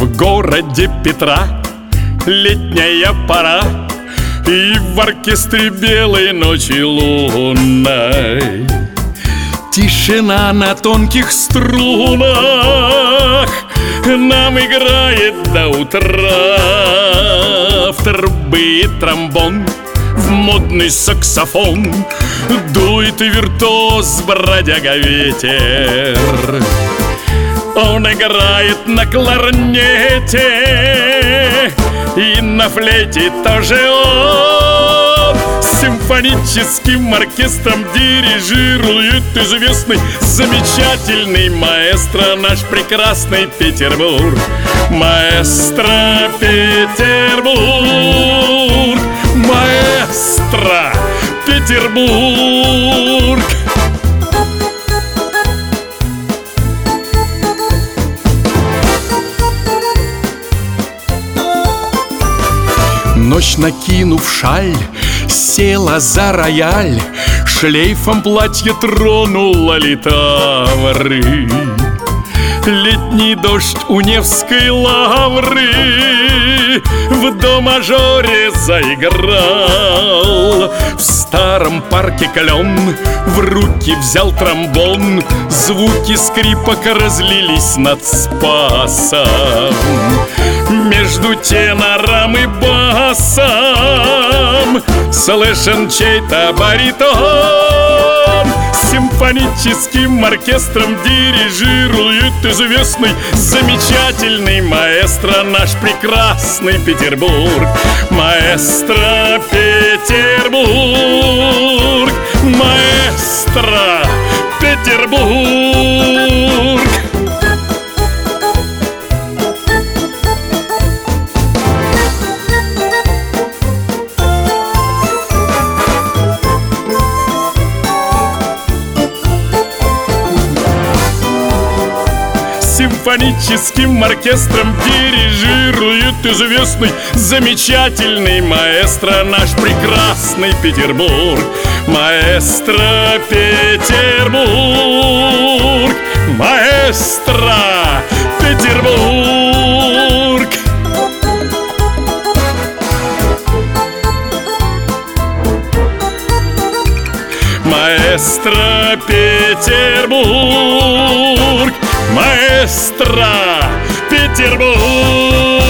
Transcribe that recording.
В городе Петра летняя пора, и в оркестре белой ночи лунной тишина на тонких струнах нам играет до утра. В трубы и тромбон, в модный саксофон дует виртуоз бродяга ветер. Он играет на кларнете и на флейте тоже он. Симфоническим оркестром дирижирует известный, замечательный маэстро, наш прекрасный Петербург. Маэстро Петербург, маэстро Петербург. Ночь, накинув шаль, села за рояль, шлейфом платье тронула литавры. Летний дождь у Невской лавры в до-мажоре заиграл. В старом парке клен в руки взял тромбон, звуки скрипок разлились над Спасом. Между тенором и басом слышен чей-то баритон. Симфоническим оркестром дирижирует известный, замечательный маэстро, наш прекрасный Петербург. Маэстро Петербург, маэстро Петербург. Симфоническим оркестром дирижирует известный, замечательный маэстро, наш прекрасный Петербург. Маэстро Петербург, маэстро Петербург. Маэстро Петербург, маэстро Петербург.